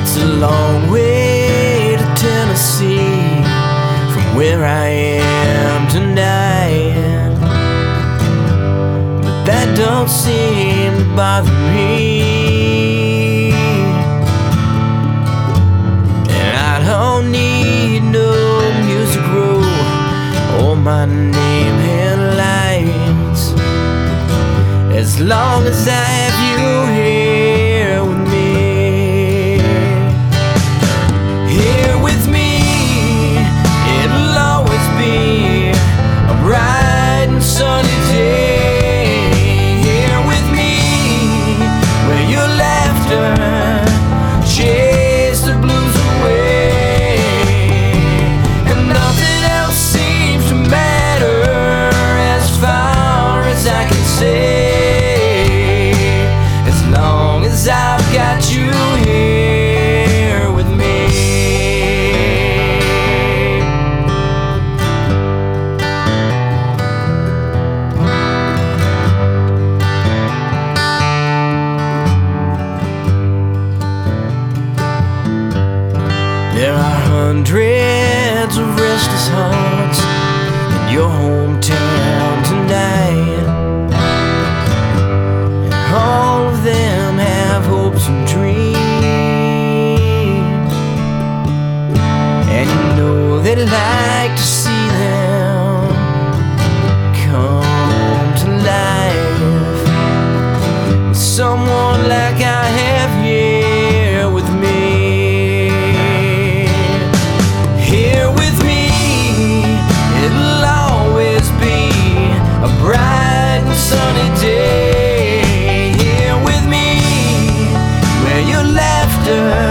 It's a long way to Tennessee from where I am tonight, but that don't seem to bother me. And I don't need no music row or my name headlights, as long as I have you here with me. Here with me, it'll always be a bright and sunny day. Here with me, where your laughter chase the blues away, and nothing else seems to matter as far as I can say, as long as I've got you here with me. There are hundreds of restless hearts in your hometown tonight, and all of them have hopes and dreams, and you know they'd like to see them come to life with someone like I have here with me. Here with me, it'll always be a bright and sunny day. Here with me, where your laughter